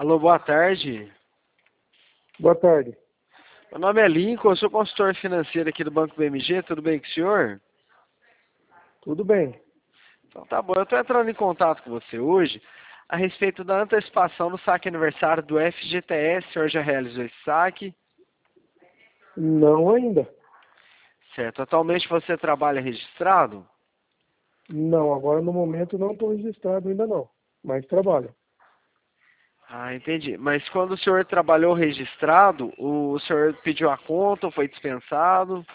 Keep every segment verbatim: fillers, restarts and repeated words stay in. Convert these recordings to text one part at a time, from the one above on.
Alô, boa tarde. Boa tarde. Meu nome é Lincoln, eu sou consultor financeiro aqui do Banco B M G, tudo bem com o senhor? Tudo bem. Então tá bom, eu estou entrando em contato com você hoje a respeito da antecipação do saque aniversário do F G T S. O senhor já realizou esse saque? Não ainda. Certo. Atualmente você trabalha registrado? Não, agora no momento não estou registrado ainda não, mas trabalho. Ah, entendi. Mas quando o senhor trabalhou registrado, o senhor pediu a conta ou foi dispensado?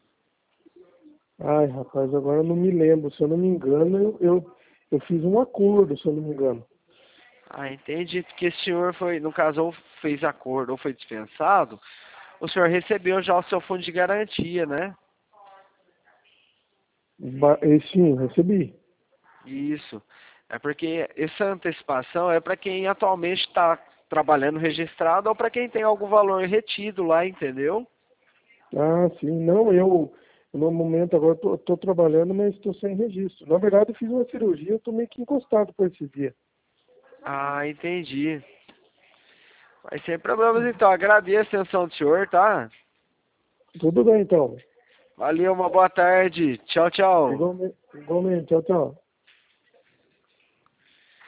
Ai, rapaz, agora eu não me lembro. Se eu não me engano, eu, eu, eu fiz um acordo, se eu não me engano. Ah, entendi. Porque o senhor foi, no caso, ou fez acordo ou foi dispensado, o senhor recebeu já o seu fundo de garantia, né? Ba e sim, recebi. Isso. É porque essa antecipação é para quem atualmente está trabalhando registrado ou para quem tem algum valor retido lá, entendeu? Ah, sim. Não, eu, no momento agora estou trabalhando, mas estou sem registro. Na verdade, eu fiz uma cirurgia, eu estou meio que encostado por esse dia. Ah, entendi. Mas sem problemas então. Agradeço a atenção do senhor, tá? Tudo bem, então. Valeu, uma boa tarde. Tchau, tchau. Igualmente, igualmente. Tchau, tchau.